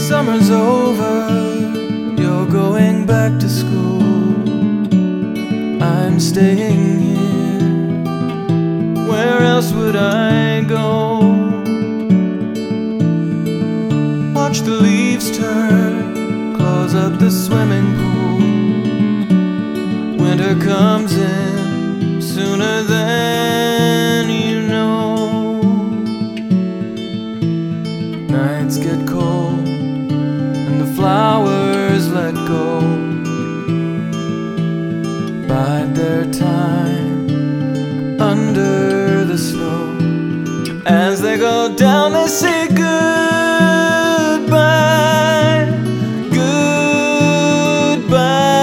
Summer's over, you're going back to school. I'm staying here, where else would I go? Watch the leaves turn, close up the swimming pool. Winter comes in sooner than you know. Nights get cold and the flowers let go, bide their time under the snow. As they go down they say goodbye, goodbye.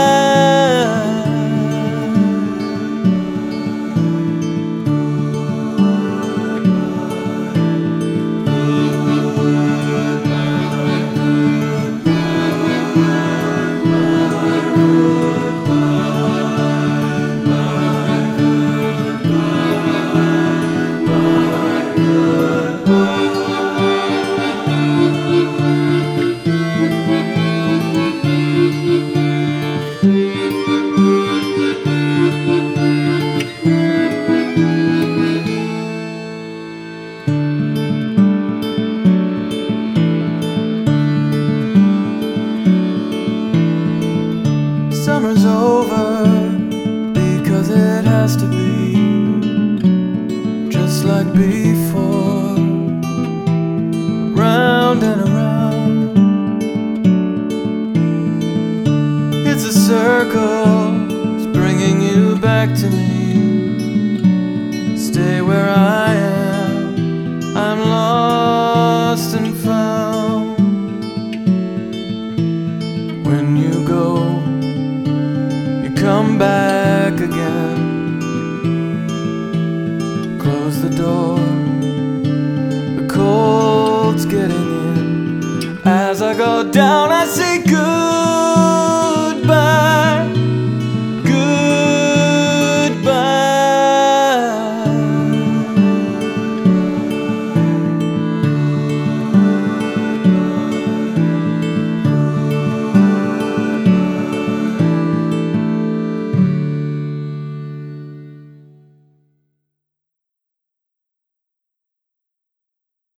Summer's over because it has to be, just like before, round and around. It's a circle, it's bringing you back to me. Stay where I am, I'm lost and found. When you go, come back again. Close the door, the cold's getting in. As I go down